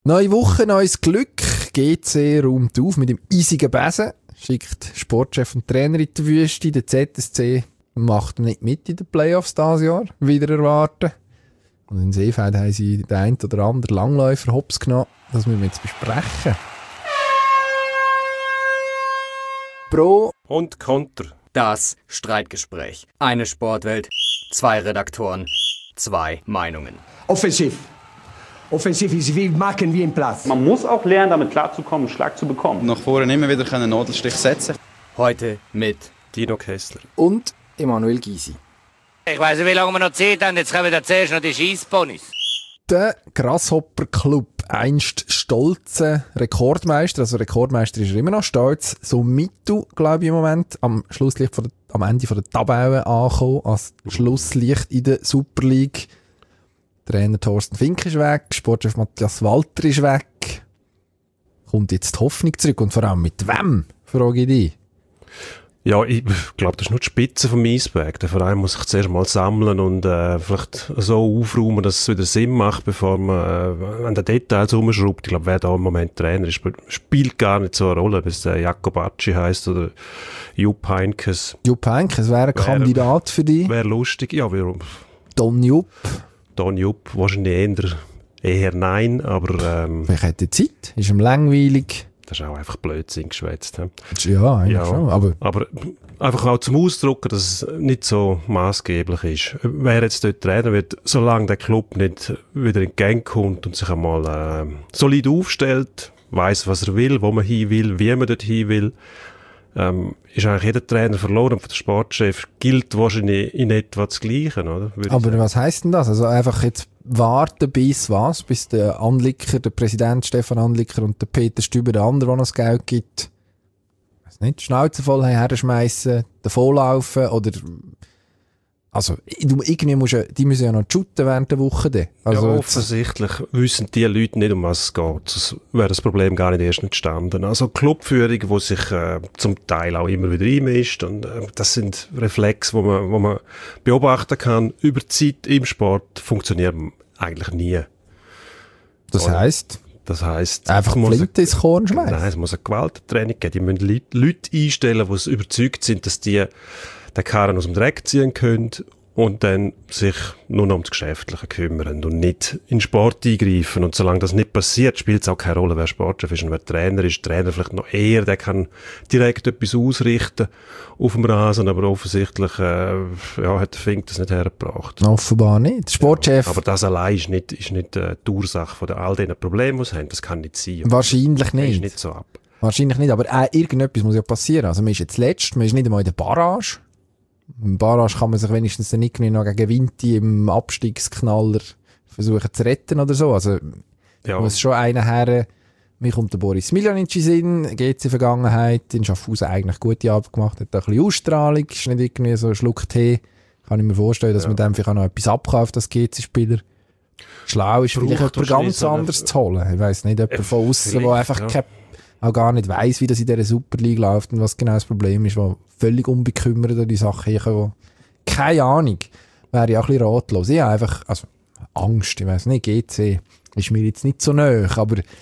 Neue Woche, neues Glück. GC räumt auf mit dem eisigen Besen. Schickt Sportchef und Trainer in die Wüste. Der ZSC macht nicht mit in den Playoffs dieses Jahr. Wieder erwarten. Und in Seefeld haben sie den einen oder anderen Langläufer hops genommen. Das müssen wir jetzt besprechen. Pro und Konter. Das Streitgespräch. Eine Sportwelt, 2 Redaktoren, 2 Meinungen. Offensiv. Offensiv ist wie machen wie im Platz. Man muss auch lernen, damit klarzukommen, einen Schlag zu bekommen. Nach vorne immer wieder einen Nadelstich setzen. Heute mit Dino Kessler. Und Emanuel Gysi. Ich weiss nicht, wie lange wir noch Zeit haben. Jetzt kommen wir zuerst noch die Scheissponys. Der Grasshopper Club, einst stolze Rekordmeister, also Rekordmeister ist er immer noch stolz, so mittel, glaube ich, im Moment, am Schlusslicht am Ende der Tabelle angekommen, als Schlusslicht in der Super League. Trainer Thorsten Fink ist weg, Sportchef Matthias Walter ist weg. Kommt jetzt die Hoffnung zurück und vor allem mit wem, frage ich dich? Ja, ich glaube, das ist nur die Spitze vom Eisberg. Der Verein muss sich zuerst mal sammeln und vielleicht so aufräumen, dass es wieder Sinn macht, bevor man an den Details rumschraubt. Ich glaube, wer da im Moment Trainer ist, spielt gar nicht so eine Rolle, ob es Jakobacci heisst oder Jupp Heynckes. Jupp Heynckes wäre ein Kandidat für dich. Wäre lustig, ja. Don Jupp. Don Jupp, wahrscheinlich eher nein, aber... Vielleicht hat er Zeit, ist ihm langweilig. Das ist auch einfach Blödsinn geschwätzt. Ja, eigentlich schon. Aber einfach auch zum Ausdrucken, dass es nicht so maßgeblich ist. Wer jetzt dort Trainer wird, solange der Club nicht wieder in die Gang kommt und sich einmal solid aufstellt, weiss, was er will, wo man hin will, wie man dort hin will, ist eigentlich jeder Trainer verloren. Und für den Sportchef gilt wahrscheinlich in etwa das Gleiche, oder? Aber was heisst denn das? Also einfach jetzt warten bis der Anlicker, der Präsident Stefan Anlicker und der Peter Stüber, der andere, der noch das Geld gibt, weiss nicht, die Schnauze voll herschmeissen, davonlaufen oder... Also, irgendwie die müssen ja noch shooten während der Woche. Also ja, offensichtlich wissen die Leute nicht, um was es geht. Sonst wäre das Problem gar nicht erst entstanden. Also, Clubführung, die sich zum Teil auch immer wieder einmischt. Und das sind Reflexe, wo man beobachten kann. Über die Zeit im Sport funktionieren eigentlich nie. Das heisst? Das heisst, einfach Flinte ins Korn schmeißen? Nein, es muss eine Gewaltentraining geben. Die müssen Leute einstellen, die überzeugt sind, dass die den Karren aus dem Dreck ziehen können und dann sich nur noch ums Geschäftliche kümmern und nicht in den Sport eingreifen. Und solange das nicht passiert, spielt es auch keine Rolle, wer Sportchef ist und wer Trainer ist. Trainer vielleicht noch eher, der kann direkt etwas ausrichten auf dem Rasen, aber offensichtlich hat der Fink das nicht hergebracht. Offenbar nicht. Sportchef. Ja, aber das allein ist nicht die Ursache von all diesen Problemen, die sie haben. Das kann nicht sein. Wahrscheinlich nicht. Ist nicht so ab. Wahrscheinlich nicht, aber irgendetwas muss ja passieren. Also man ist jetzt letzt, man ist nicht einmal in der Barrage. Im Barrage kann man sich wenigstens nicht noch gegen Vinti im Abstiegsknaller versuchen zu retten oder so. Also muss schon einer her. Mir kommt der Boris Miljanic in Sinn, GC Vergangenheit, in Schaffhausen eigentlich gute Arbeit gemacht, hat ein bisschen Ausstrahlung, ist nicht irgendwie so ein Schluck Tee. Kann ich mir vorstellen, dass man dem vielleicht auch noch etwas abkauft als GC-Spieler. Schlau ist vielleicht jemand ganz anderes zu holen. Ich weiss nicht, jemand von außen, der einfach auch gar nicht weiss, wie das in dieser Super League läuft und was genau das Problem ist, wo völlig unbekümmert an die Sache herkommen. Keine Ahnung. Wäre ja auch ein bisschen ratlos. Ich habe einfach, Angst, ich weiss nicht, GC ist mir jetzt nicht so nahe, aber die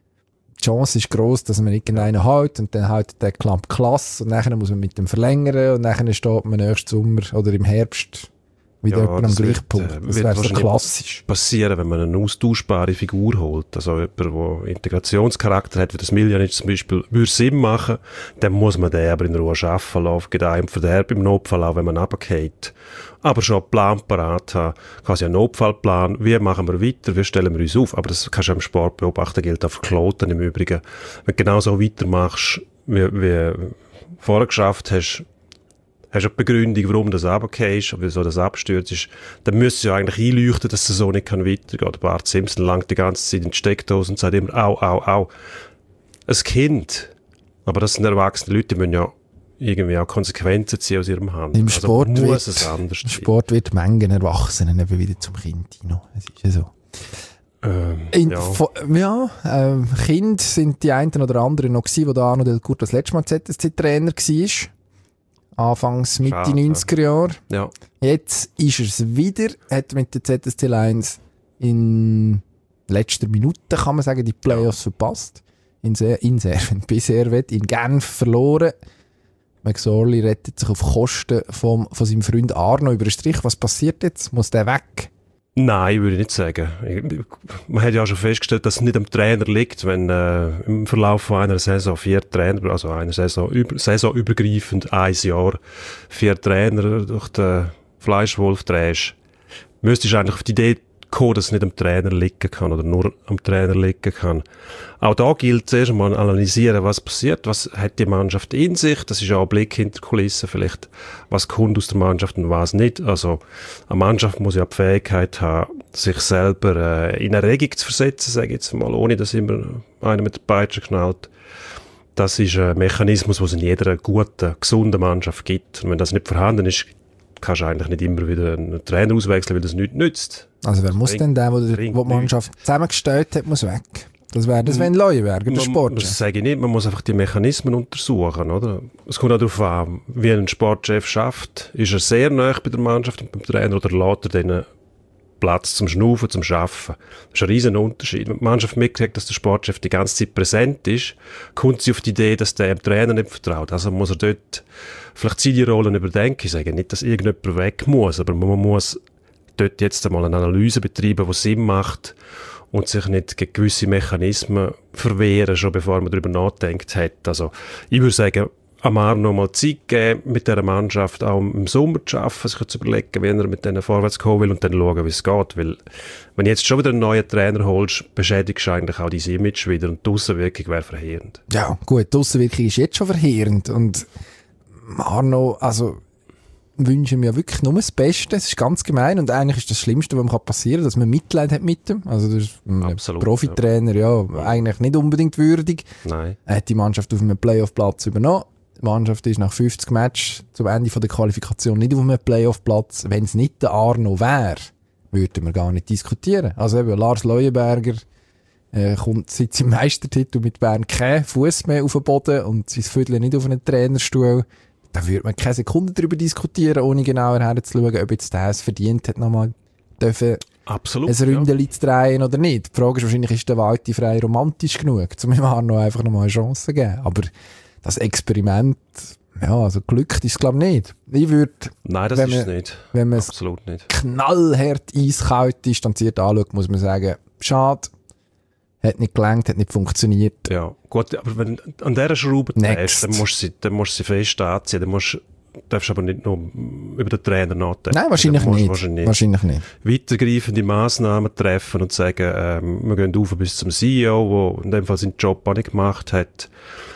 Chance ist gross, dass man irgendeinen hält und dann hält der Club klasse und nachher muss man mit dem verlängern und nachher steht man nächsten Sommer oder im Herbst wieder jemand am gleichen Punkt. Das wäre so klassisch. Passieren, wenn man eine austauschbare Figur holt. Also jemand, der Integrationscharakter hat, wie das Miljanic zum Beispiel, würde Sinn machen, dann muss man den aber in Ruhe arbeiten lassen, geht einem Verderb im Notfall auch, wenn man runtergeht. Aber schon einen Plan parat haben, quasi einen Notfallplan, wie machen wir weiter, wie stellen wir uns auf. Aber das kannst du im Sport beobachten, gilt auch für Kloten im Übrigen. Wenn du genau so weitermachst, wie vorher geschafft hast du eine Begründung, warum das runtergehst, wieso das abstürzt ist, dann müsste es ja eigentlich einleuchten, dass es so nicht weitergehen kann. Bart Simpson langt die ganze Zeit in die Steckdose und sagt immer, au. Ein Kind, aber das sind erwachsene Leute, die müssen ja irgendwie auch Konsequenzen ziehen aus ihrem Handeln. Im Sport muss es anders sein. Sport wird Mengen Erwachsenen eben wieder zum Kind. Es ist ja so. Kinder sind die einen oder anderen noch gewesen, wo der Arno Del Curto das letzte Mal ZSC-Trainer war. Anfangs Mitte 90er Jahre. Ja. Jetzt ist er es wieder, hat mit der ZSC Lions in letzter Minute, kann man sagen, die Playoffs verpasst. In Servet, in Genf verloren. McSorley rettet sich auf Kosten von seinem Freund Arno über den Strich. Was passiert jetzt? Muss der weg? Nein, würde ich nicht sagen. Man hat ja schon festgestellt, dass es nicht am Trainer liegt, wenn im Verlauf von einer Saison 4 Trainer, also einer saisonübergreifend 1 Jahr, 4 Trainer durch den Fleischwolf drehst. Müsstest du eigentlich auf die Idee kommen, dass es nicht am Trainer liegen kann oder nur am Trainer liegen kann. Auch da gilt zuerst einmal analysieren, was passiert, was hat die Mannschaft in sich, das ist ja ein Blick hinter die Kulissen vielleicht, was kommt aus der Mannschaft und was nicht. Also eine Mannschaft muss ja die Fähigkeit haben, sich selber in eine Regung zu versetzen, sage ich jetzt mal, ohne dass immer einer mit der Peitsche knallt. Das ist ein Mechanismus, den es in jeder guten, gesunden Mannschaft gibt. Und wenn das nicht vorhanden ist, kannst du eigentlich nicht immer wieder einen Trainer auswechseln, weil das nichts nützt. Also wer muss denn der die Mannschaft zusammengestellt hat, muss weg? Das wäre das Sven Leuenberger, der Sportchef. Das sage ich nicht, man muss einfach die Mechanismen untersuchen, oder? Es kommt auch darauf an, wie ein Sportchef schafft. Ist er sehr nahe bei der Mannschaft und beim Trainer oder lässt er denen Platz zum Schnaufen, zum Schaffen? Das ist ein riesen Unterschied. Wenn die Mannschaft mitkriegt, dass der Sportchef die ganze Zeit präsent ist, kommt sie auf die Idee, dass der dem Trainer nicht vertraut. Also muss er dort vielleicht seine Rollen überdenken. Ich sage nicht, dass irgendjemand weg muss, aber man muss dort jetzt einmal eine Analyse betreiben, die Sinn macht und sich nicht gegen gewisse Mechanismen verwehren, schon bevor man darüber nachdenkt hat. Also ich würde sagen, Amar noch mal Zeit geben, mit dieser Mannschaft auch im Sommer zu arbeiten, sich zu überlegen, wie er mit denen vorwärts kommen will und dann schauen, wie es geht. Weil, wenn du jetzt schon wieder einen neuen Trainer holst, beschädigst du eigentlich auch dein Image wieder und die Aussenwirkung wäre verheerend. Ja, gut, die Aussenwirkung ist jetzt schon verheerend und Arno, also wünschen mir wirklich nur das Beste. Es ist ganz gemein und eigentlich ist das Schlimmste, was mir passieren kann, dass man Mitleid hat mit ihm. Also das ist ein Profitrainer, ja, eigentlich nicht unbedingt würdig. Nein. Er hat die Mannschaft auf einem Playoff-Platz übernommen. Die Mannschaft ist nach 50 Matches zum Ende der Qualifikation nicht auf einem Playoff-Platz. Wenn es nicht der Arno wäre, würden wir gar nicht diskutieren. Also eben Lars Leuenberger kommt seit seinem Meistertitel mit Bern kein Fuß mehr auf den Boden und sein Viertel nicht auf einen Trainerstuhl. Da würde man keine Sekunde darüber diskutieren, ohne genauer herzuschauen, ob jetzt der es verdient hat, nochmal ein Ründeli zu drehen oder nicht. Die Frage ist wahrscheinlich, ist der Walti frei romantisch genug, um ihm Arno einfach nochmal eine Chance zu geben. Aber das Experiment, ja, also glückt ist es glaube ich nicht. Ich würde, nein, das ist es nicht. Wenn man es knallhart eiskalt distanziert anschaut, muss man sagen, schade. Hat nicht gelangt, hat nicht funktioniert. Ja, gut, aber wenn du an dieser Schraube drehst, dann musst du sie fest anziehen. Dann darfst du aber nicht nur über den Trainer nachdenken. Nein, wahrscheinlich nicht. Weitergreifende Massnahmen treffen und sagen, wir gehen auf bis zum CEO, der in dem Fall seinen Job auch nicht gemacht hat.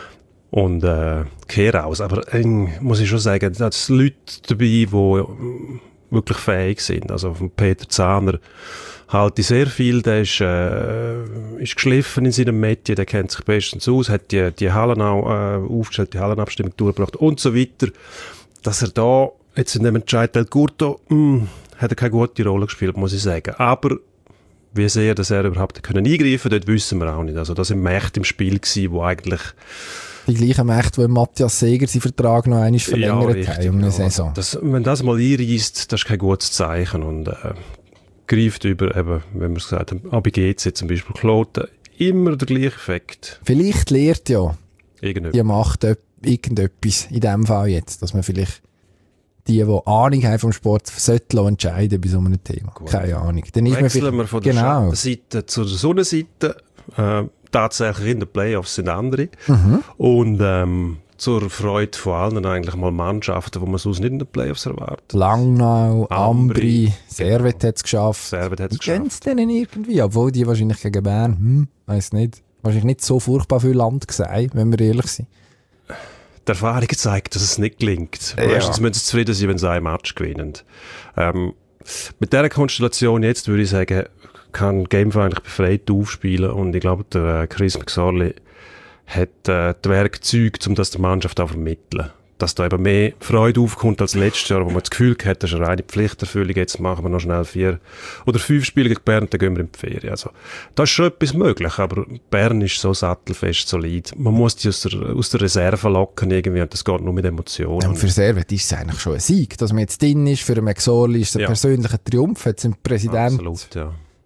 Und kehr aus. Aber muss ich schon sagen, da sind Leute dabei, die wirklich fähig sind. Also von Peter Zahner halte ich sehr viel, der ist geschliffen in seinem Metier, der kennt sich bestens aus, hat die Hallen auch aufgestellt, die Hallenabstimmung durchgebracht und so weiter. Dass er da jetzt in dem Entscheid Del Curto, hat er keine gute Rolle gespielt, muss ich sagen. Aber wie sehr, dass er überhaupt eingreifen konnte, dort wissen wir auch nicht. Also da sind Mächte im Spiel gewesen, wo eigentlich die gleichen Mächte, die Matthias Seger seinen Vertrag noch einmal verlängert haben um eine Saison. Wenn das mal einreisst, das ist kein gutes Zeichen und greift über, eben, wenn wir es gesagt haben, ABGC zum Beispiel, Kloten, immer der gleiche Effekt. Vielleicht lehrt ja die Macht irgendetwas in dem Fall jetzt, dass man vielleicht die Ahnung haben vom Sport, sollten entscheiden bei so einem Thema. Gut. Keine Ahnung. Dann ist wechseln wir von der Schattenseite zur Sonnenseite. Tatsächlich in den Playoffs sind andere. Und zur Freude von allen eigentlich mal Mannschaften, die man sonst nicht in den Playoffs erwartet. Langnau, Ambri, Servet hat es geschafft. Wie kennen es denen irgendwie? Obwohl die wahrscheinlich gegen Bern, weiss nicht, wahrscheinlich nicht so furchtbar viel Land gesehen, wenn wir ehrlich sind. Die Erfahrung zeigt, dass es nicht gelingt. Meistens müssen sie zufrieden sein, wenn sie ein Match gewinnen. Mit dieser Konstellation jetzt würde ich sagen, kann GameFi eigentlich befreit aufspielen und ich glaube, der Chris McSorley hat die Werkzeuge, um das der Mannschaft auch vermitteln. Dass da eben mehr Freude aufkommt als letztes Jahr, wo man das Gefühl hat, das ist eine reine Pflichterfüllung, jetzt machen wir noch schnell 4 oder 5 Spiele gegen Bern, dann gehen wir in die Ferien. Also, da ist schon etwas möglich, aber Bern ist so sattelfest, solid. Man muss die aus der Reserve locken irgendwie und das geht nur mit Emotionen. Ja, und für Servet ist es eigentlich schon ein Sieg, dass man jetzt drin ist, für den McSorley ist es ein persönlicher Triumph, jetzt sind Präsident. Absolut, ja.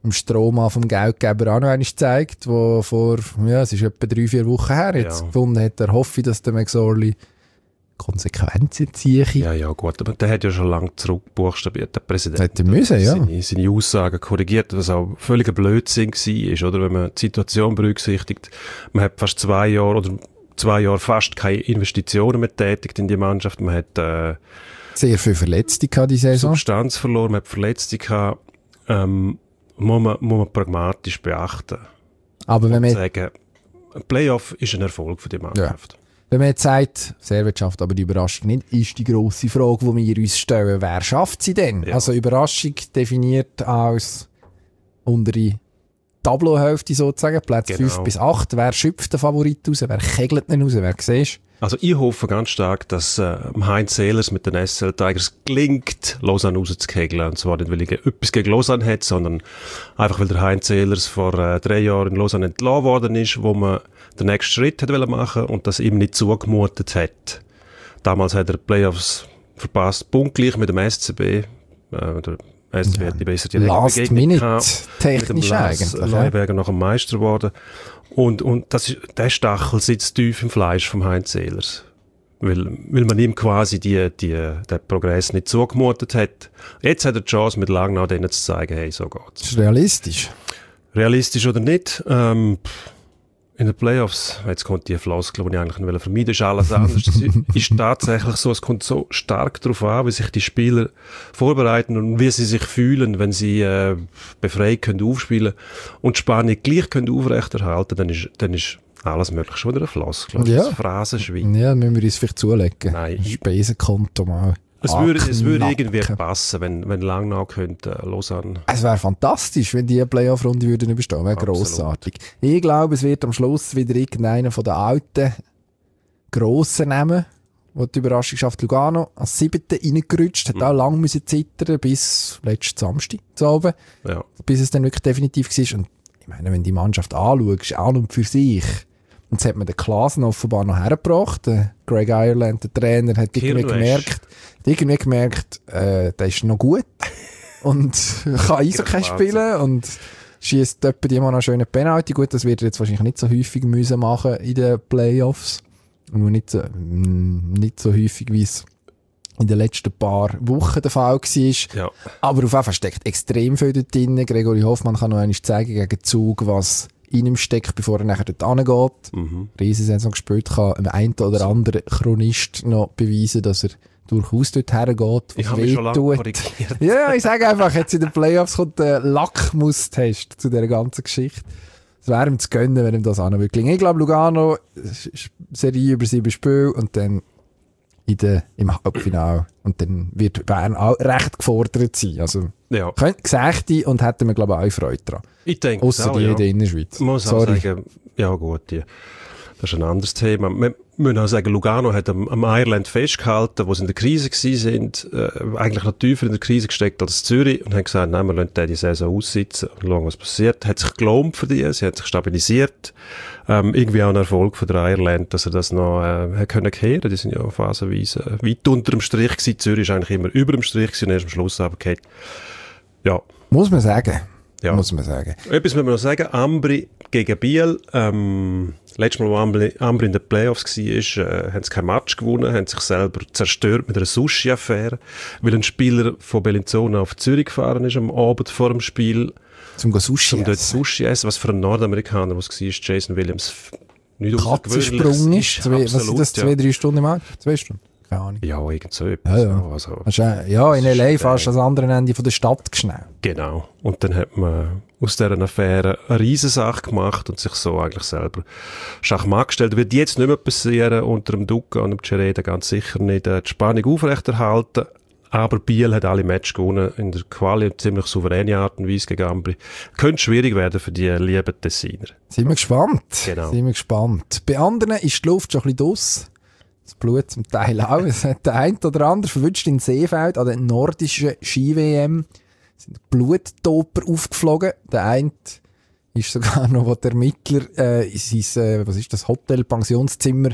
im Stroma vom Geldgeber auch noch einmal gezeigt, wo es ist etwa 3-4 Wochen her, jetzt gefunden hat, er hoffe, dass der McSorley Konsequenzen ziehe. Ja, gut, aber der hat ja schon lange zurückbuchstabiert, der Präsident. Hätte müssen, ja. Seine Aussagen korrigiert, was auch völliger Blödsinn war, oder? Wenn man die Situation berücksichtigt, man hat fast 2 Jahre fast keine Investitionen mehr tätigt in die Mannschaft, man hat sehr viel Verletzte gehabt, die Saison. Substanz verloren, man hat Verletzte gehabt, muss man pragmatisch beachten. Aber wenn man sagen, ein Playoff ist ein Erfolg für die Mannschaft. Ja. Wenn man jetzt sagt, sehr schafft aber die Überraschung nicht, ist die grosse Frage, die wir uns stellen, wer schafft sie denn? Ja. Also Überraschung definiert als untere Tableauhälfte sozusagen, Plätze 5 bis 8. Wer schöpft den Favorit raus? Wer kegelt ihn raus? Wer siehst? Also ich hoffe ganz stark, dass Heinz Sehlers mit den SL Tigers gelingt, Lausanne rauszukegeln. Und zwar nicht, weil ich etwas gegen Lausanne hat, sondern einfach, weil der Heinz Sehlers vor 3 Jahren in Lausanne entlassen worden ist, wo man den nächsten Schritt hat machen und das ihm nicht zugemutet hat. Damals hat er Playoffs verpasst, punktgleich mit dem SCB. Der SCB hat die bessere direkte Last Minute technisch eigentlich. Leuenberger noch ein Meister geworden. Und der Stachel sitzt tief im Fleisch vom Heinz Sehlers. Weil man ihm quasi den Progress nicht zugemutet hat. Jetzt hat er die Chance, mit Langnau denen zu zeigen, hey, so geht's. Das ist realistisch. Realistisch oder nicht? In den Playoffs, jetzt kommt die Floskel, die ich eigentlich vermeiden will, ist alles anders. Das ist tatsächlich so, es kommt so stark darauf an, wie sich die Spieler vorbereiten und wie sie sich fühlen, wenn sie befreit können aufspielen und die Spannung gleich können aufrechterhalten, dann ist alles möglich. Schon wieder eine Floskel. Ja. Das Phrasenschwein. Ja, müssen wir uns vielleicht zulegen. Nein. Spesenkonto mal. Es würde irgendwie passen, wenn Langnau könnte, Lausanne. Es wäre fantastisch, wenn die Playoff-Runde würden überstehen. Wäre grossartig. Ich glaube, es wird am Schluss wieder irgendeiner von den alten Grossen nehmen, der die Überraschung schafft. Lugano als 7. reingerutscht, hat auch lange müssen zittern bis letzten Samstag zu oben, bis es dann wirklich definitiv war. Und ich meine, wenn die Mannschaft anschaust, an und für sich, und das hat man den Klassen offenbar noch hergebracht. Greg Ireland, der Trainer, hat irgendwie gemerkt, der ist noch gut und kann Eishockey spielen und schießt etwa immer noch einen schönen Penalty. Gut, das wird er jetzt wahrscheinlich nicht so häufig müssen machen in den Playoffs. Und nur nicht so häufig, wie es in den letzten paar Wochen der Fall war. Ja. Aber auf jeden Fall steckt extrem viel dort drin. Gregory Hoffmann kann noch einmal zeigen gegen Zug, was in ihm steckt, bevor er nachher dort hingeht. Riesensaison gespielt, kann einem einen oder anderen Chronist noch beweisen, dass er durchaus dort hergeht, was wehtut. Ja, ich sage einfach, jetzt in den Playoffs kommt der Lackmustest zu dieser ganzen Geschichte. Es wäre ihm zu gönnen, wenn ihm das auch noch gelingen. Ich glaube, Lugano, Serie über 7 Spiele und dann im Halbfinale. Und dann wird Bern auch recht gefordert sein. Also, gesagt und hätten wir, glaube ich, auch Freude daran. Ich denke ausser die in der Innerschweiz. Ich muss auch sagen, ja gut, das ist ein anderes Thema. Wir müssen auch sagen, Lugano hat am Ireland festgehalten, wo sie in der Krise waren, eigentlich noch tiefer in der Krise gesteckt als Zürich und haben gesagt, nein, wir lassen die Saison aussitzen und schauen, was passiert. Hat sich gelohnt für die, sie hat sich stabilisiert. Irgendwie auch ein Erfolg von der Ireland, dass er das noch können kehren. Die sind ja phasenweise weit unter dem Strich gewesen. Zürich ist eigentlich immer über dem Strich gewesen und erst am Schluss aber geht. Ja. Muss man sagen. Ja. Muss man sagen. Etwas müssen wir noch sagen. Ambri gegen Biel. Letztes Mal, wo Ambri in den Playoffs war, haben sie kein Match gewonnen, haben sich selber zerstört mit einer Sushi-Affäre, weil ein Spieler von Bellinzona auf Zürich gefahren ist am Abend vor dem Spiel. Zum Sushi dort Sushi essen. Was für ein Nordamerikaner, was war, Jason Williams. Nicht Katzensprung ist. Was sind das? 2-3 Stunden im Auto? 2 Stunden? Keine Ahnung. Ja, irgend so etwas. Ja, in L.A. fast das andere Ende von der Stadt geschnellt. Genau. Und dann hat man aus dieser Affäre eine Riesensache gemacht und sich so eigentlich selber Schachmatt gestellt. Das wird jetzt nicht mehr passieren unter dem Duca und dem Cereda, ganz sicher nicht. Die Spannung aufrechterhalten. Aber Biel hat alle Matches gewonnen, in der Quali ziemlich souveräne Art und Weise gegen Ambri. Könnte schwierig werden für die lieben Tessiner. Sind wir gespannt. Genau. Sind wir gespannt. Bei anderen ist die Luft schon ein bisschen draus. Das Blut zum Teil auch. Es hat der ein oder andere verwünscht in Seefeld an der nordischen Ski-WM. Sind Bluttoper aufgeflogen. Der eine ist sogar noch, wo der Ermittler in sein, was ist das, Hotel, Pensionszimmer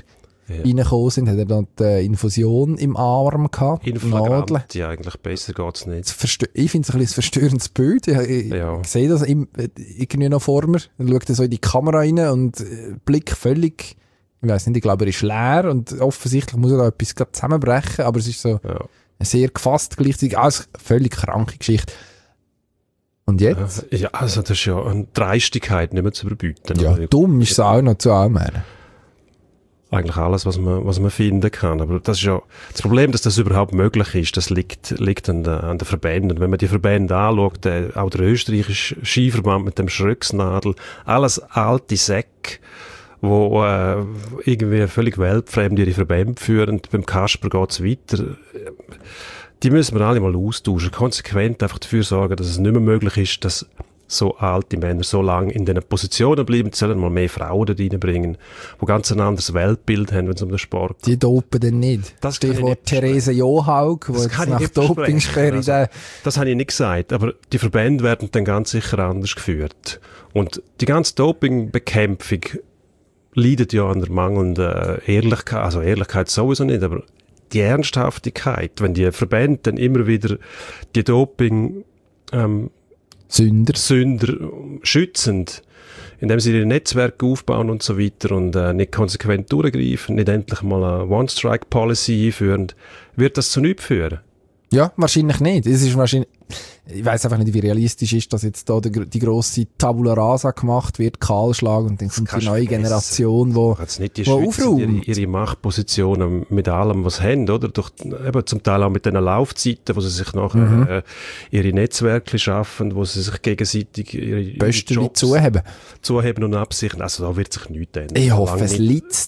reingekommen sind, hat er dann die Infusion im Arm gehabt. Inflagrant, ja, eigentlich besser geht's nicht. Ich finde es ein bisschen ein verstörendes Bild. Ich sehe das irgendwie noch vor mir. Dann schaut er so in die Kamera rein und Blick völlig, ich weiss nicht, ich glaube, er ist leer und offensichtlich muss er da etwas gerade zusammenbrechen, aber es ist so sehr gefasst gleichzeitig. Also völlig kranke Geschichte. Und jetzt? Ja, also das ist ja eine Dreistigkeit nicht mehr zu überbieten. Ja, dumm ist es auch noch zu allem. Eigentlich alles, was man finden kann. Aber das ist ja das Problem, dass das überhaupt möglich ist. Das liegt an den Verbänden. Wenn man die Verbände anschaut, auch der österreichische Skiverband mit dem Schröcksnadel, alles alte Säcke, wo irgendwie völlig weltfremd ihre Verbände führen. Beim Kasper geht's weiter. Die müssen wir alle mal austauschen. Konsequent einfach dafür sorgen, dass es nicht mehr möglich ist, dass so alte Männer so lange in diesen Positionen bleiben. Sie sollen mal mehr Frauen da reinbringen, die ganz ein anderes Weltbild haben, wenn es um den Sport geht. Die dopen denn nicht. Das Stichwort Therese Johaug, die jetzt nach Dopingsperre... Das habe ich nicht gesagt, aber die Verbände werden dann ganz sicher anders geführt. Und die ganze Dopingbekämpfung leidet ja an der mangelnden Ehrlichkeit, also Ehrlichkeit sowieso nicht, aber die Ernsthaftigkeit, wenn die Verbände dann immer wieder die Doping Sünder schützend, indem sie ihre Netzwerke aufbauen und so weiter und nicht konsequent durchgreifen, nicht endlich mal eine One-Strike-Policy einführen, wird das zu nichts führen? Ja, wahrscheinlich nicht. Es ist wahrscheinlich, ich weiss einfach nicht, wie realistisch ist, dass jetzt da die grosse Tabula Rasa gemacht wird, Kahlschlag, und dann kommt die neue Generation, die aufräumt. Ihre Machtpositionen mit allem, was sie haben, oder? Eben zum Teil auch mit den Laufzeiten, wo sie sich nachher ihre Netzwerke schaffen, wo sie sich gegenseitig ihre Jobs zuheben und absichern. Also da wird sich nichts ändern. Ich hoffe, es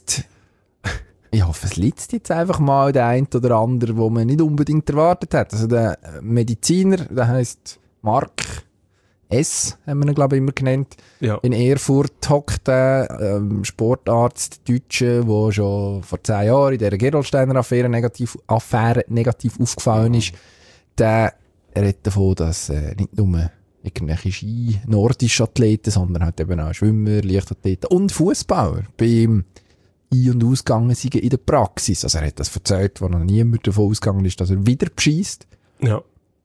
liegt jetzt einfach mal der ein oder andere, wo man nicht unbedingt erwartet hat. Also der Mediziner, der heisst Mark S., haben wir ihn, glaube ich, immer genannt. Ja. In Erfurt hockt der Sportarzt, Deutsche, der schon vor 10 Jahren in dieser Gerolsteiner-Affäre negativ aufgefallen ist. Der redet davon, dass nicht nur irgendwelche nordische Athleten, sondern halt eben auch Schwimmer, Leichtathleten und Fußballer beim ein- und ausgegangen sind in der Praxis. Also er hat das erzählt, wo noch niemand davon ausgegangen ist, dass er wieder bescheisst. Ja.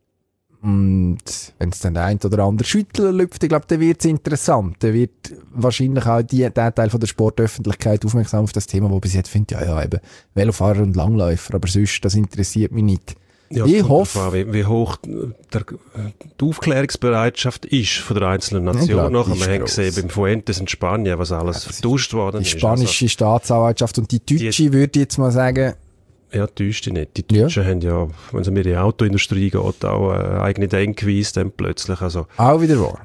Und wenn es dann der ein oder andere Schüttler lüpft, ich glaube, dann wird es interessant. Dann wird wahrscheinlich auch der Teil von der Sportöffentlichkeit aufmerksam auf das Thema, wo bis jetzt findet, ja, eben Velofahrer und Langläufer, aber sonst, das interessiert mich nicht. Ja, ich hoffe, wie hoch die Aufklärungsbereitschaft ist von der einzelnen Nation. Wir haben gesehen, beim Fuentes in Spanien, was alles vertuscht worden ist. Die spanische Staatsanwaltschaft und die deutsche, würde ich jetzt mal sagen. Ja, die Deutsche nicht. Die Deutschen haben ja, wenn es um ihre Autoindustrie geht, auch eine eigene Denkweise dann plötzlich. Also, auch wieder wahr.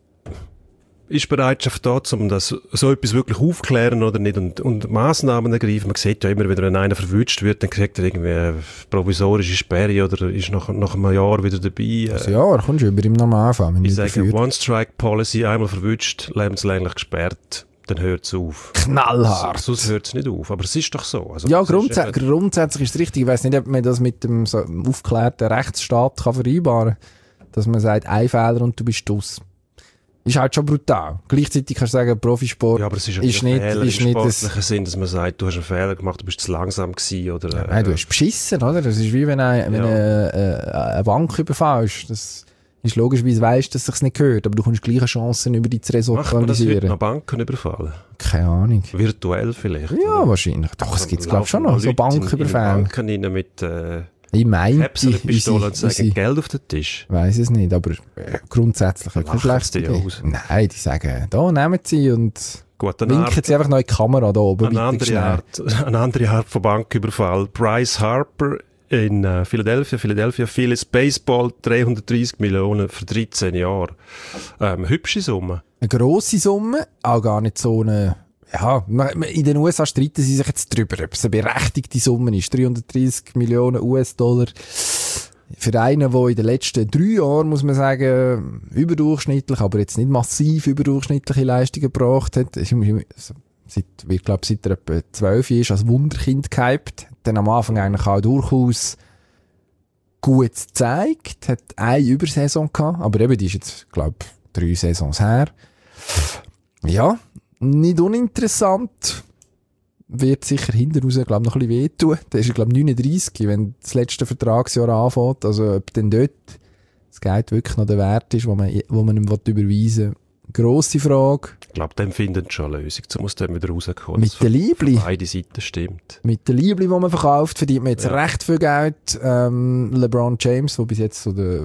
Ist Bereitschaft da, um das so etwas wirklich aufklären oder nicht und Massnahmen ergreifen? Man sieht ja immer, wenn einer verwünscht wird, dann kriegt er irgendwie eine provisorische Sperre oder ist nach einem Jahr wieder dabei. Also ja, er kommt schon über im Normalfall. Ich sage, One-Strike-Policy, einmal verwünscht, lebenslänglich gesperrt, dann hört es auf. Knallhart. Sonst hört es nicht auf, aber es ist doch so. Also, ja, grundsätzlich ist es richtig. Ich weiss nicht, ob man das mit dem so aufgeklärten Rechtsstaat kann vereinbaren kann, dass man sagt, ein Fehler und du bist draus. Ist halt schon brutal. Gleichzeitig kannst du sagen, Profisport ja, aber es ist nicht im sportlichen Sinn, dass man sagt, du hast einen Fehler gemacht, du bist zu langsam gewesen, oder... Ja, nein, du hast beschissen, oder? Das ist wie wenn eine Bank überfällst. Das ist logischerweise weisst, dass es sich nicht gehört, aber du kommst gleiche Chancen über dich zu resozialisieren. Macht man das heute noch Banken überfallen? Keine Ahnung. Virtuell vielleicht? Ja, oder? Wahrscheinlich. Doch, es gibt es glaube ich schon noch, so Banküberfälle. Banken rein mit... Ich meine, Pistolen und sagen Geld auf den Tisch. Weiss es nicht, aber grundsätzlich nicht schlecht. Nein, die sagen, da nehmen sie und winken sie einfach noch in die Kamera da oben. Eine andere Art von Banküberfall. Bryce Harper in Philadelphia Phillies Baseball, 330 Millionen für 13 Jahre. Hübsche Summe. Eine grosse Summe, auch gar nicht so eine... Ja, in den USA streiten sie sich jetzt drüber, ob es eine berechtigte Summe ist. 330 Millionen US-Dollar. Für einen, der in den letzten 3 Jahren, muss man sagen, überdurchschnittlich, aber jetzt nicht massiv überdurchschnittliche Leistungen gebracht hat. Ich glaube, seit er etwa 12 ist, als Wunderkind gehypt. Dann am Anfang eigentlich auch durchaus gut gezeigt. Hat eine Übersaison gehabt, aber eben, die ist jetzt, glaube ich, 3 Saisons her. Ja, nicht uninteressant. wird sicher hinten raus, glaube ich, noch ein bisschen wehtun. Der ist, glaube ich, 39, wenn das letzte Vertragsjahr anfängt. Also, ob denn dort das Geld wirklich noch der Wert ist, wo man ihm überweisen will. Grosse Frage. Ich glaube, dann findet schon eine Lösung, um aus dem wieder rauszukommen. Mit den Liebli. Beide Seiten stimmt. Mit den Liebli, die man verkauft, verdient man jetzt recht viel Geld. LeBron James, der bis jetzt so der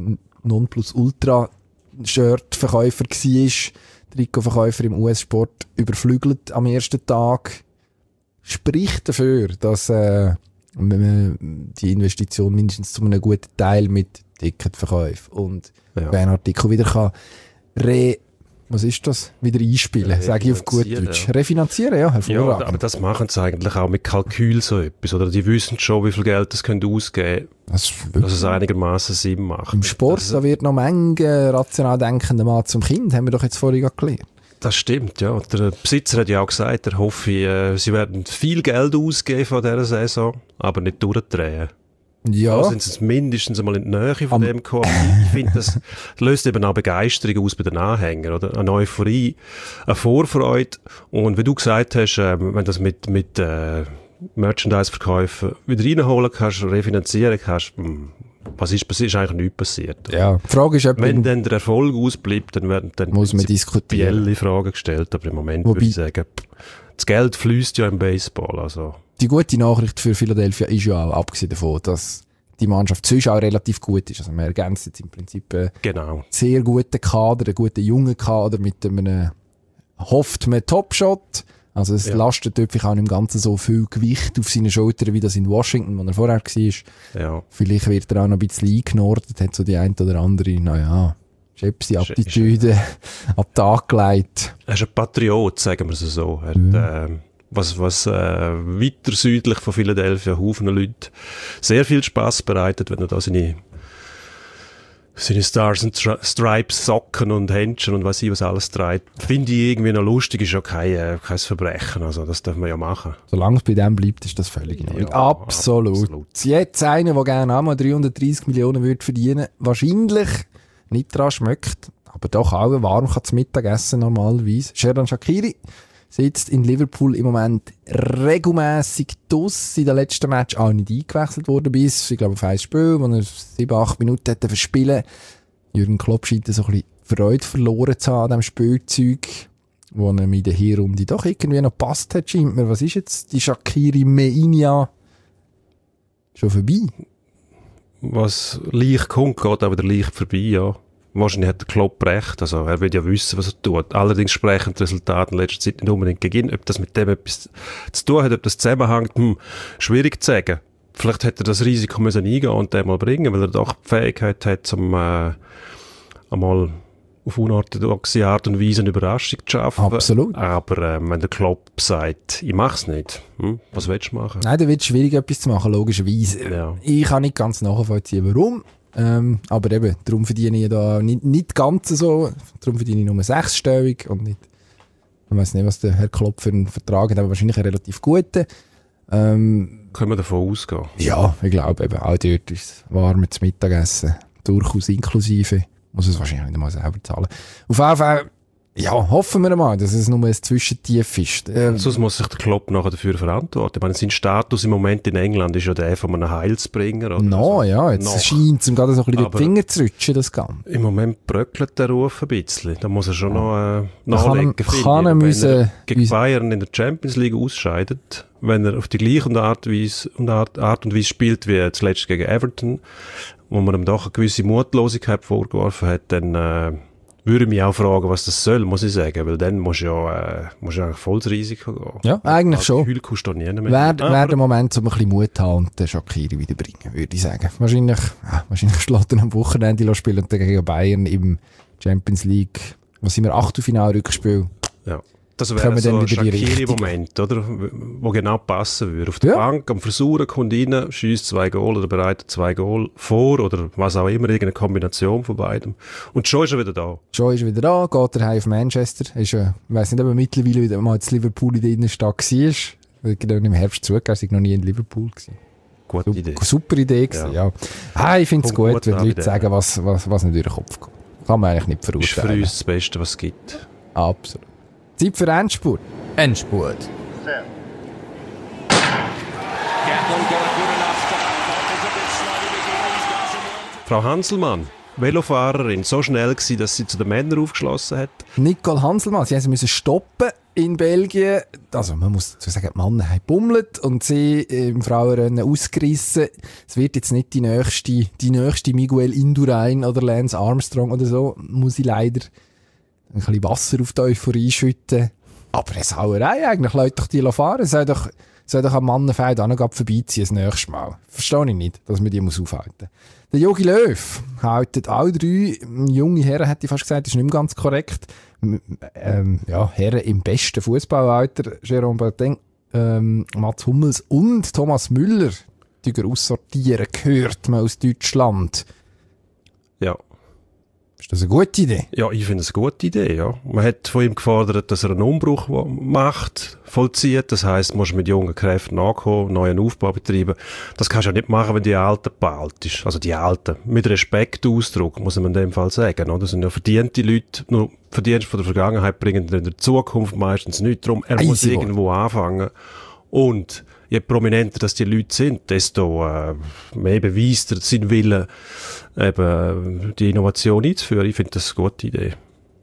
Nonplusultra-Shirt-Verkäufer war, Trikotverkäufer im US-Sport, überflügelt am ersten Tag, spricht dafür, dass man die Investition mindestens zu einem guten Teil mit Ticketverkäufen und Fanartikel wieder kann was ist das? Wieder einspielen, sage ich auf gut Deutsch. Ja. Refinanzieren, ja, hervorragend. Ja, aber das machen sie eigentlich auch mit Kalkül so etwas, oder? Die wissen schon, wie viel Geld das können ausgeben können, dass es einigermaßen Sinn macht. Im Sport, da wird noch Menge rational denkender Mann zum Kind, haben wir doch jetzt vorhin gelernt. Das stimmt, ja. Der Besitzer hat ja auch gesagt, er hoffe, sie werden viel Geld ausgeben von dieser Saison, aber nicht durchdrehen. Ja. Da sind sie mindestens einmal in die Nähe von dem gekommen. Ich finde, das löst eben auch Begeisterung aus bei den Anhängern, oder? Eine Euphorie, eine Vorfreude. Und wie du gesagt hast, wenn du das mit Merchandise-Verkäufen wieder reinholen kannst, refinanzieren kannst, was ist eigentlich nichts passiert. Ja, die Frage ist, wenn dann der Erfolg ausbleibt, dann werden dann muss man diskutieren. Fragen gestellt. Aber im Moment würde ich sagen, das Geld fließt ja im Baseball, also. Die gute Nachricht für Philadelphia ist ja auch, abgesehen davon, dass die Mannschaft sonst auch relativ gut ist. Also man ergänzt jetzt im Prinzip einen sehr guten Kader, einen guten jungen Kader mit einem, hofft man, Topshot. Also es lastet wirklich auch nicht im Ganzen so viel Gewicht auf seinen Schultern, wie das in Washington, wo er vorher war. Ja. Vielleicht wird er auch noch ein bisschen eingenordet, hat so die ein oder andere, Schepsi-Attitüde ab Tag gelegt. Er ist ein Patriot, sagen wir es so. Er hat, was weiter südlich von Philadelphia Haufen Leute sehr viel Spass bereitet, wenn er da seine Stars and Stripes, Socken und Händchen und was alles trägt. Finde ich irgendwie noch lustig, ist ja kein Verbrechen, also das darf man ja machen. Solange es bei dem bleibt, ist das völlig in Ordnung. Ja, absolut. Jetzt einer, der gerne auch mal 330 Millionen würde verdienen, wahrscheinlich nicht dran schmeckt, aber doch auch warm kann zu Mittag essen normalerweise. Xherdan Shaqiri sitzt in Liverpool im Moment regelmässig draus. In den letzten Match auch nicht eingewechselt worden bis, ich glaube, auf ein Spiel, wo er 7-8 Minuten hätte verspielen. Jürgen Klopp scheint so ein bisschen Freude verloren zu haben an diesem Spielzeug, wo ihm in der Hinrunde doch irgendwie noch gepasst hat, scheint mir. Was ist jetzt die Shaqiri Meinia? Schon vorbei? Was leicht kommt, geht auch wieder leicht vorbei, ja. Wahrscheinlich hat der Klopp recht, also er will ja wissen, was er tut. Allerdings sprechen die Resultate in letzter Zeit nicht unbedingt gegen ihn. Ob das mit dem etwas zu tun hat, ob das zusammenhängt, schwierig zu sagen. Vielleicht hätte er das Risiko müssen eingehen und den mal bringen, weil er doch die Fähigkeit hat, einmal auf unorthodoxe Art und Weise eine Überraschung zu schaffen. Absolut. Aber wenn der Klopp sagt, ich mach's nicht, was willst du machen? Nein, da wird es schwierig, etwas zu machen, logischerweise. Ja. Ich kann nicht ganz nachvollziehen, warum. Aber eben, darum verdiene ich da nicht ganz so, darum verdiene ich nur 6-stellig und nicht, ich weiss nicht, was der Herr Klopp für einen Vertrag hat, aber wahrscheinlich einen relativ guten. Können wir davon ausgehen? Ja, ich glaube eben, auch dort ist es warmes Mittagessen, durchaus inklusive, muss es wahrscheinlich nicht mal selber zahlen. Auf jeden Fall, ja, hoffen wir mal, dass es nur ein Zwischentief ist. Sonst muss sich der Klopp nachher dafür verantworten. Ich meine, sein Status im Moment in England ist ja der von einem Heilsbringer. Oder no, ja, jetzt scheint es ihm gerade so ein bisschen die Finger zu rutschen, das Ganze. Im Moment bröckelt der Ruf ein bisschen. Da muss er schon noch nachlegen. Wenn er gegen Bayern in der Champions League ausscheidet, wenn er auf die gleiche Art und Weise spielt wie zuletzt gegen Everton, wo man ihm doch eine gewisse Mutlosigkeit vorgeworfen hat, dann würde mich auch fragen, was das soll, muss ich sagen, weil dann musst du ja eigentlich voll ins Risiko gehen. Ja, eigentlich schon. Wäre der Moment, um ein bisschen Mut zu haben und den Shaqiri wiederbringen, würde ich sagen. Wahrscheinlich schlägt er am Wochenende spielen und dann gegen Bayern im Champions League, was sind wir, Achtelfinal-Rückspiel. Ja. Das wäre so ein Shaqiri-Moment, oder? Wo genau passen würde. Auf der Bank am Versuchen kommt rein, schiesst 2 Goal oder bereitet 2 Goal vor oder was auch immer, irgendeine Kombination von beidem. Und schon ist er wieder da. Geht er heim auf Manchester. Ich weiss nicht, ob er mittlerweile wieder mal in Liverpool in der Innenstadt war. Genau im Herbst zugehört, ich war noch nie in Liverpool gewesen. Gute Idee. Super Idee gewesen, ja. Ich finde es gut, wenn Leute sagen, was nicht durch den Kopf geht. Kann man eigentlich nicht verurteilen. Ist für uns das Beste, was es gibt. Absolut. Zeit für Endspurt. Endspurt. Frau Hanselmann, Velofahrerin, so schnell gewesen, dass sie zu den Männern aufgeschlossen hat. Nicole Hanselmann, sie müssen stoppen in Belgien. Also man muss so sagen, die Männer haben bummelt und sie im Frauenrennen ausgerissen. Es wird jetzt nicht die nächste Miguel Indurain oder Lance Armstrong oder so. Muss ich leider ein bisschen Wasser auf die Euphorie schütten. Aber eine Sauerei eigentlich, Leute doch die fahren. Soll doch am Mannenfeld auch noch vorbeiziehen das nächste Mal. Verstehe ich nicht, dass man die aufhalten muss. Der Jogi Löw haltet alle 3 junge Herren, hätte ich fast gesagt, das ist nicht mehr ganz korrekt. Herren im besten Fußballalter, Jérôme Boateng, Mats Hummels und Thomas Müller, die aussortieren, gehört man aus Deutschland. Ja. Ist das eine gute Idee? Ja, ich finde es eine gute Idee, ja. Man hat von ihm gefordert, dass er einen Umbruch macht, vollzieht. Das heisst, musst mit jungen Kräften nachkommen, neuen Aufbau betreiben. Das kannst du ja nicht machen, wenn die Alten bealt ist. Also die Alten. Mit Respektausdruck, muss man in dem Fall sagen. Oder? Das sind ja verdiente Leute. Nur Verdienste von der Vergangenheit bringen in der Zukunft meistens nichts. Darum, er muss irgendwo anfangen. Und je prominenter das die Leute sind, desto mehr beweist er seinen Willen, eben die Innovation einzuführen. Ich finde das eine gute Idee.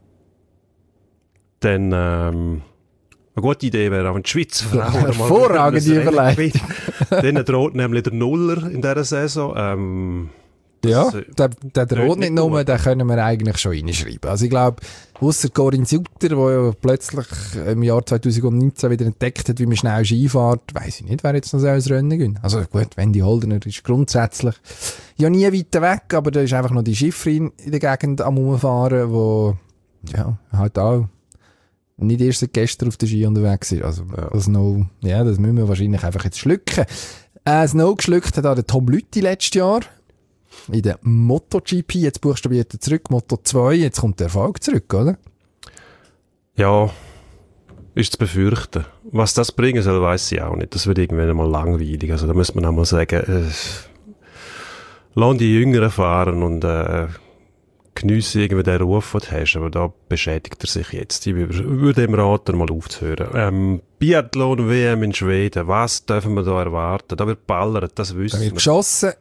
Dann eine gute Idee wäre auch, wenn die Schweizer Frauen hervorragende Überleitung. Denen droht nämlich der Nuller in dieser Saison. Ja, der droht nicht nur, den können wir eigentlich schon reinschreiben. Also ich glaube, ausser Corinne Sutter, der ja plötzlich im Jahr 2019 wieder entdeckt hat, wie man schnell Ski fährt, weiss ich nicht, wer jetzt noch ins Rennen geht. Also gut, Wendy Holdener ist grundsätzlich ja nie weiter weg, aber da ist einfach noch die Schifferin in der Gegend am Rumfahren, wo ja, halt auch nicht erst seit gestern auf der Ski unterwegs ist. Also das müssen wir wahrscheinlich einfach jetzt schlucken. Das No geschluckt hat auch der Tom Lüthi letztes Jahr. In der MotoGP, jetzt buchstabiert er zurück, Moto 2, jetzt kommt der Erfolg zurück, oder? Ja, ist zu befürchten. Was das bringen soll, weiss ich auch nicht. Das wird irgendwann mal langweilig. Also da muss man auch mal sagen, lass die Jüngeren fahren und geniesse irgendwie den Ruf, den du hast. Aber da beschädigt er sich jetzt. Ich würde ihm raten, mal aufzuhören. Biathlon-WM in Schweden, was dürfen wir da erwarten? Da wird ballert, das wissen wir. Da wird geschossen.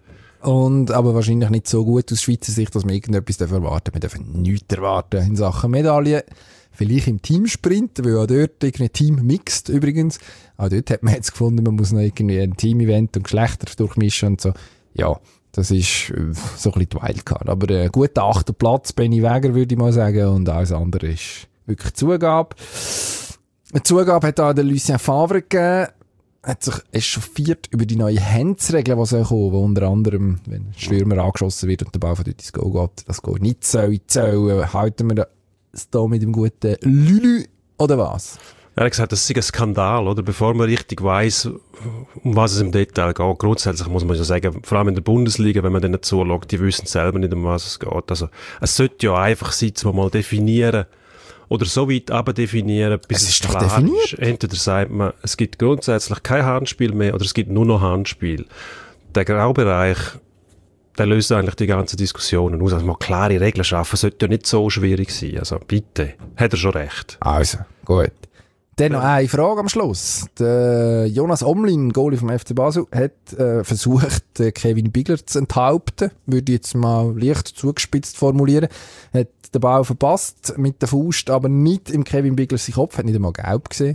Aber wahrscheinlich nicht so gut aus Schweizer Sicht, dass wir irgendetwas erwarten. Wir dürfen nichts erwarten in Sachen Medaillen. Vielleicht im Teamsprint, weil auch dort irgendwie Team mixt übrigens. Auch dort hat man jetzt gefunden, man muss noch irgendwie ein Team-Event und Geschlechter durchmischen und so. Ja, das ist so ein bisschen die Wildcard. Aber ein guter 8. Platz, Benny Wäger, würde ich mal sagen. Und alles andere ist wirklich Zugabe. Eine Zugabe hat auch der Lucien Favre gegeben. Hat sich echauffiert über die neue Handsregel, die kommen, wo unter anderem, wenn ein Stürmer angeschossen wird und der Ball von dort ins Goal geht, das Goal nicht zählen. Halten wir das da mit dem guten Lülü oder was? Er hat gesagt, das ist ein Skandal, oder? Bevor man richtig weiss, um was es im Detail geht. Grundsätzlich muss man ja sagen, vor allem in der Bundesliga, wenn man denen zuschaut, die wissen selber nicht, um was es geht. Also, es sollte ja einfach sein, dass man mal definieren, oder so weit abdefinieren, bis es klar definiert ist. Entweder sagt man, es gibt grundsätzlich kein Handspiel mehr oder es gibt nur noch Handspiel. Der Graubereich, der löst eigentlich die ganzen Diskussionen aus. Also mal klare Regeln schaffen, sollte ja nicht so schwierig sein. Also bitte, hat er schon recht. Also, gut. Dann noch eine Frage am Schluss. Der Jonas Omlin, Goalie vom FC Basel, hat versucht, Kevin Bigler zu enthaupten. Würde ich jetzt mal leicht zugespitzt formulieren. Hat den Ball verpasst mit der Faust, aber nicht im Kevin Bigler sein Kopf. Hat nicht einmal gelb gesehen.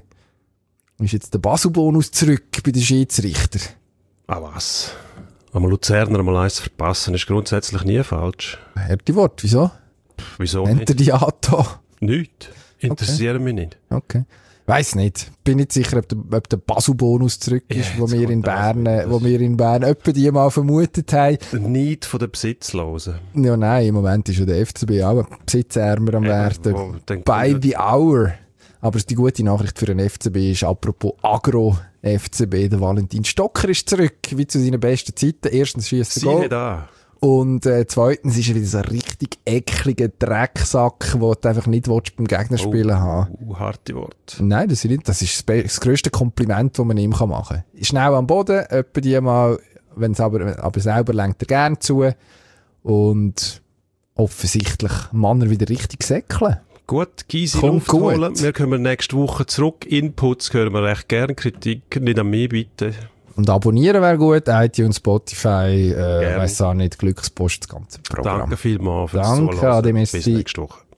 Ist jetzt der Basel-Bonus zurück bei den Schiedsrichter. Ah was? Einmal Luzerner mal eins verpassen ist grundsätzlich nie falsch. Harte Wort, wieso? Wieso nicht? Nennt er die Anto? Nicht. Interessiert mich nicht. Okay. Weiss nicht. Bin nicht sicher, ob der Basel-Bonus zurück ist, wo wir in Bern etwa die mal vermutet haben. Der Neid von den Besitzlosen. Ja, nein, im Moment ist ja der FCB auch ein Besitzärmer am werden. By the hour. Aber die gute Nachricht für den FCB ist, apropos Agro-FCB, der Valentin Stocker ist zurück, wie zu seinen besten Zeiten. Erstens schießt er Goal. Da. Und zweitens ist er wieder so ein richtig ekliger Drecksack, den du einfach nicht beim Gegner spielen haben. Harte Worte. Nein, das ist das grösste Kompliment, das man ihm machen kann. Schnell am Boden, etwa die mal, wenn es aber selber lenkt er gerne zu. Und offensichtlich Mann wieder richtig säckeln. Gut, Gysi aufholen. Wir kommen nächste Woche zurück. Inputs hören wir recht gerne. Kritik nicht an mich, bitte. Und abonnieren wäre gut, iTunes, Spotify, weiss auch nicht, Glückspost, das ganze Programm. Danke vielmals fürs Danke, Zuhören. Ade, Bis merci. nächste Woche.